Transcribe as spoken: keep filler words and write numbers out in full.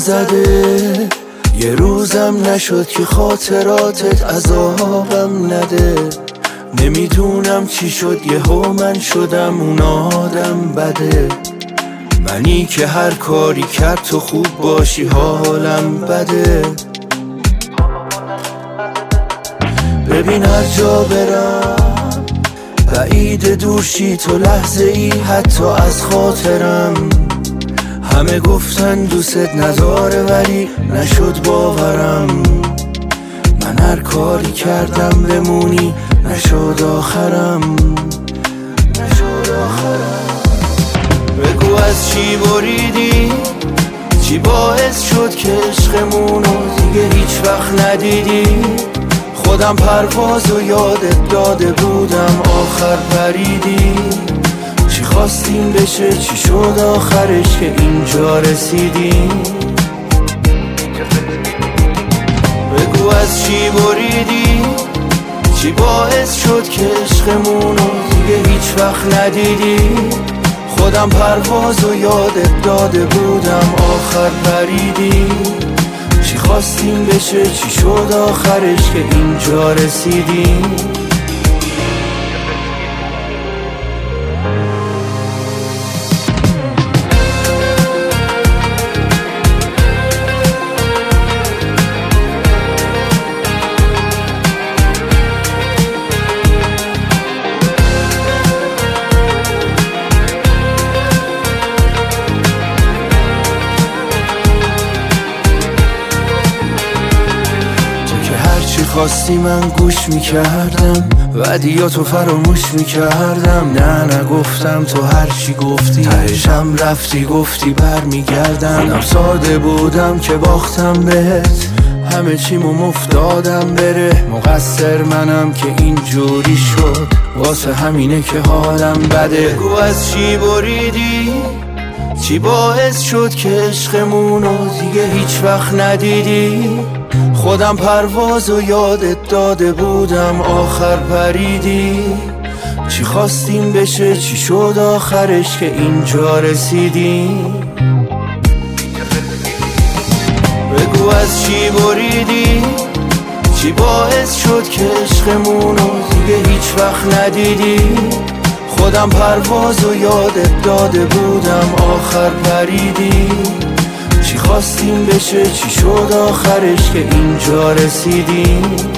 زده، یه روزم نشد که خاطراتت عذابم نده. نمیدونم چی شد یهو من شدم اون آدم بده. منی که هر کاری کرد تو خوب باشی حالم بده. ببین هر جا برم بعید دورشی تو لحظه ای حتی از خاطرم. همه گفتن دوست نداره ولی نشد باورم. من هر کاری کردم بمونی نشد آخرم، نشد آخرم. بگو از چی بریدی، چی باعث شد که عشقمونو دیگه هیچ وقت ندیدی. خودم پروازو یادت داده بودم آخر پریدی. چی خواستیم بشه چی شد آخرش که اینجا رسیدیم. بگو از چی بریدی، چی باعث شد که عشقمونو دیگه هیچ وقت ندیدی. خودم پروازو یادت داده بودم آخر پریدی. چی خواستیم بشه چی شد آخرش که اینجا رسیدیم. خواستی من گوش میکردم ودیاتو فراموش میکردم. نه نگفتم تو هر چی گفتی تهشم رفتی گفتی بر میگردم. خودم ساده بودم که باختم بهت، همه چیمو مفتادم بره. مقصر منم که اینجوری شد، واسه همینه که حالم بده. بگو از چی بریدی، چی باعث شد که عشقمونو دیگه هیچ وقت ندیدی. خودم پروازو یادت داده بودم آخر پریدی. چی خواستیم بشه چی شد آخرش که اینجا رسیدیم. بگو از چی بریدی، چی باعث شد که عشقمونو دیگه هیچ وقت ندیدی. خودم پروازو یادت داده بودم آخر پریدی. چی خواستیم بشه چی شد آخرش که اینجا رسیدیم.